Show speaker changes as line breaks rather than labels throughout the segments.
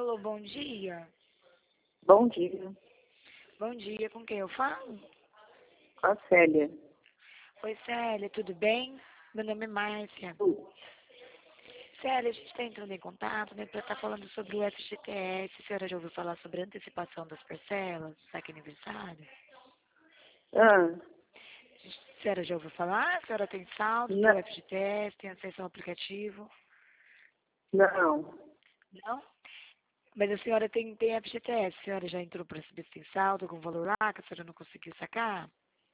Alô, bom dia.
Bom dia,
Bom dia, com quem eu falo?
com a Célia.
Oi, Célia, tudo bem? Meu nome é Márcia. Célia, a gente está entrando em contato, né, para estar falando sobre o FGTS. A senhora já ouviu falar sobre a antecipação das parcelas, saque aniversário?
Ah,
A senhora já ouviu falar? A senhora tem saldo do
na-
FGTS, tem acesso ao aplicativo?
não,
Não? Mas a senhora tem FGTS, a senhora já entrou para saber se tem saldo, algum valor lá que a senhora não conseguiu sacar?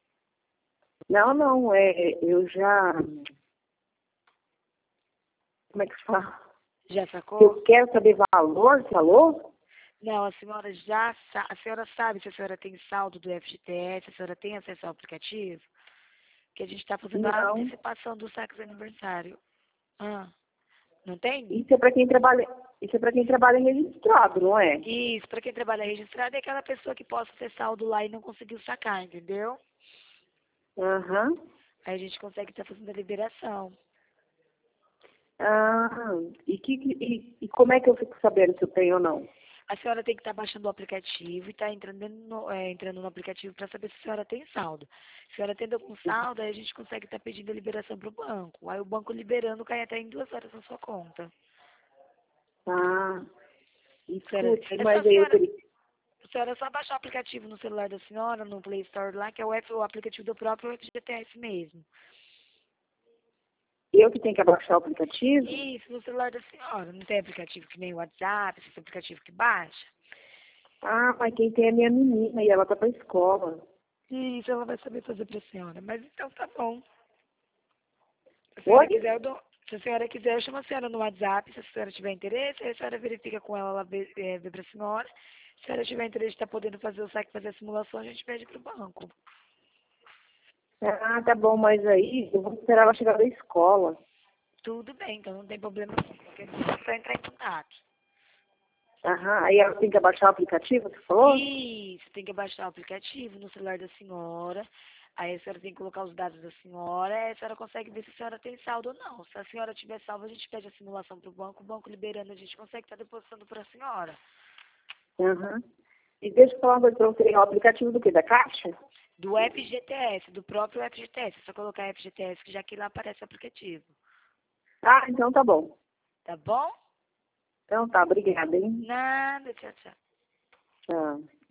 não, eu já, como é que fala?
Já sacou?
Eu quero saber valor, falou?
Não, a senhora a senhora sabe se a senhora tem saldo do FGTS, a senhora tem acesso ao aplicativo? Que a gente está fazendo a
Não,
antecipação do saque de aniversário. Ah, não tem?
isso é para quem trabalha registrado, não é?
Isso, para quem trabalha registrado é aquela pessoa que possa ter saldo lá e não conseguiu sacar, entendeu?
Aham.
Aí a gente consegue estar fazendo a liberação.
Ah, e como é que eu fico sabendo se eu tenho ou não?
A senhora tem que estar baixando o aplicativo e estar entrando no aplicativo para saber se a senhora tem saldo. Se a senhora tendo algum saldo, aí a gente consegue estar pedindo a liberação para o banco. Aí o banco liberando cai até em 2 horas na sua conta.
Ah,
Senhora,
escute,
é só
mas aí eu teria...
a senhora é só baixar o aplicativo no celular da senhora, no Play Store lá, que é o aplicativo do próprio FGTS mesmo.
Eu que tenho que abaixar o aplicativo?
Isso, no celular da senhora. Não tem aplicativo que nem o WhatsApp, esse aplicativo que baixa.
Ah, mas quem tem é minha menina e ela tá pra escola.
Isso, ela vai saber fazer pra senhora. Mas então tá bom. Se a
Oi?
senhora quiser, se a senhora quiser, eu chamo a senhora no WhatsApp. Se a senhora tiver interesse, aí a senhora verifica com ela, ela vê pra senhora. Se a senhora tiver interesse de estar podendo fazer o saque, fazer a simulação, a gente pede pro banco.
Ah, tá bom, mas aí eu vou esperar ela chegar da escola.
Tudo bem, então não tem problema não. Qualquer coisa é só entrar em contato.
Aham, aí ela tem que abaixar o aplicativo, você falou?
Isso, tem que baixar o aplicativo no celular da senhora. Aí a senhora tem que colocar os dados da senhora, aí a senhora consegue ver se a senhora tem saldo ou não. Se a senhora tiver saldo, a gente pede a simulação para o banco liberando, a gente consegue estar depositando para a senhora.
Aham. E deixa eu falar uma coisa pra você, é o aplicativo do quê? Da Caixa?
Do FGTS, do próprio FGTS. É só colocar FGTS, que já que lá aparece o aplicativo.
Ah, então tá bom.
Tá bom?
Então tá, obrigada, hein?
Nada, tchau, tchau.
Tchau.